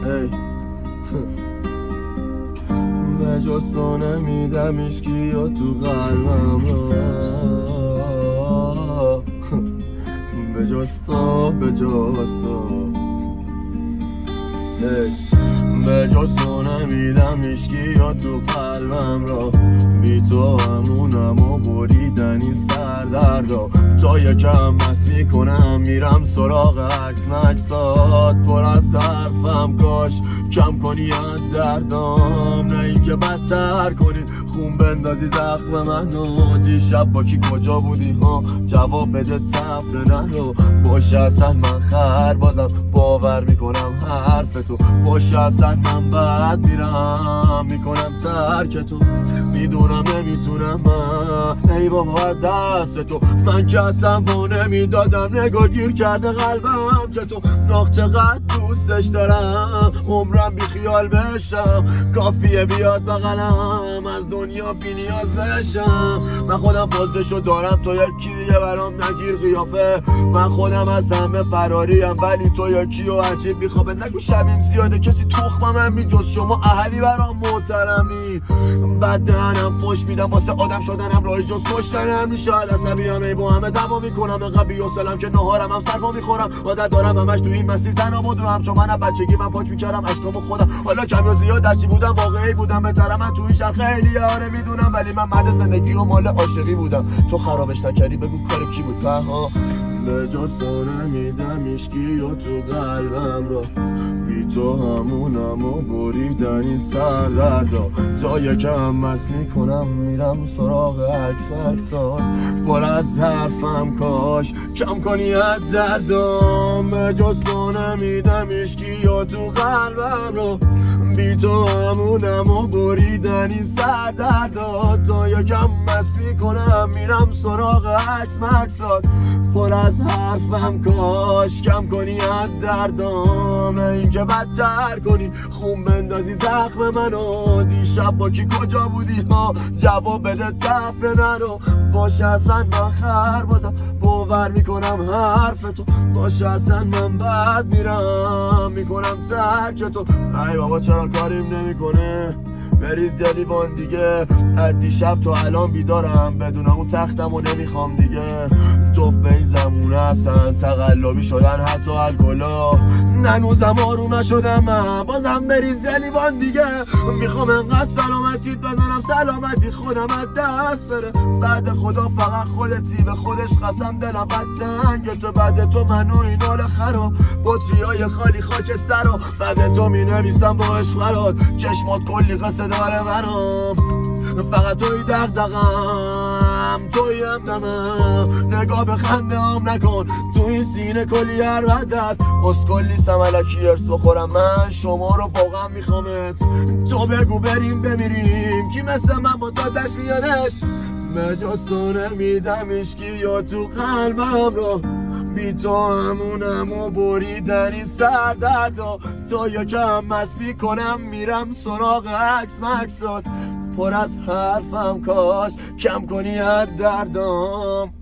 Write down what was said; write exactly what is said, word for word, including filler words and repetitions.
به جز تو نمیدم ایشکی یا تو قلبم را به جز تو به جز تو به جز تو نمیدم ایشکی یا تو قلبم را بی تو همونم و بریدن این سردردا تا یکم مست میکنم میرم سراغ عکس مکسات پر از حرفم کاش کم کنی از دردام نه اینکه بدتر کنی خون بندازی زخم منو دیشب با کی کجا بودی ها جواب بده تفره نرو باشه اصلا من خر بازم باور میکنم حرف تو باشه اصلا من بد میرم میکنم ترک تو میدونم نمیتونم من ای بابا دست تو من که اصلا با نمیدادم نگاه گیر کرده قلبم چه تو ناخ چقدر دوستش دارم عمرم بی خیال بشم کافیه بیاد بغلم از دنیا بی نیاز بشم من خودم فازشو دارم تو یکی دیگه برام نگیر قیافه من خودم از همه فراریم ولی تو یکی و عجیب میخوابه نگو شبیم زیاده کسی تخمم هم بی جز شما اهلی برام محترمی بد دهنم فش میدم واسه آدم شدنم راهی جز کشتنم شاید عصبیم ای با همه دوا میکنم انقدر بی‌حوصله‌ام که نهارم هم سرپا میخورم عادت دارم همش تو این مسیر تنها بدوم چون من بچگی من پاک میکردم اشکامو خودم حالا کم یا زیاد دستی بودم واقعی بودم بهترم من تو این شهر خیلی آره میدونم ولی من مرد زندگی و مال عاشقی بودم تو خرابش نکردی بگو کار کی بود ها به جز تو نمیدم ایشکی یا تو قلبم را بی تو همونم و بریدن این سردردا تا یکم مست میکنم میرم سراغ عکس مکسات پر از حرفم کاش کم کنی از دردام به جز تو نمیدم ایشکی یا تو قلبم را بی تو همونم و بریدن این سردردا تا یکم مست میکنم میرم سراغ عکس مکسات پر از حرفم کاش کم کنی از دردام اینکه بدتر کنی خون بندازی زخم منو دیشب با کی کجا بودی ها جواب بده تفره نرو باشه اصلا من خر بازم باور میکنم حرف تو باشه اصلا من بد میرم میکنم ترک تو ای بابا چرا کاریم نمیکنه بریز یه لیوان دیگه از دیشب تا الان بیدارم بدون اون تختم و نمیخوام دیگه تو این زمونه اصلا تقلبی شدن حتی الکلا ننوزم آروم نشدم من بازم بریز یه لیوان دیگه میخوام انقدر سلامتیت بزنم سلامتی خودم از دست بره بعد خدا فقط خودتی به خودش قسم دلم بد تنگ تو بعد تو منو این حال خراب بطریای خالی خاک سرا بعد تو می نویسم با عشق چشمات کلی قصه داره برام فقط توی دغدغم توی هم دمم نگاه به خنده هم نکن تو این سینه کلی هر بد است اسکل نیستم الکی ارس بخورم من شما رو واقعا میخوامت تو بگو بریم بمیریم کی مثل من با تازش میادش به جز تو نمیدم ایشکی یا تو قلبم رو بی تو همونم و بریدن این سردردا تا یکم مست میکنم میرم سراغ عکس مکسات پر از حرفم کاش کم کنی از دردام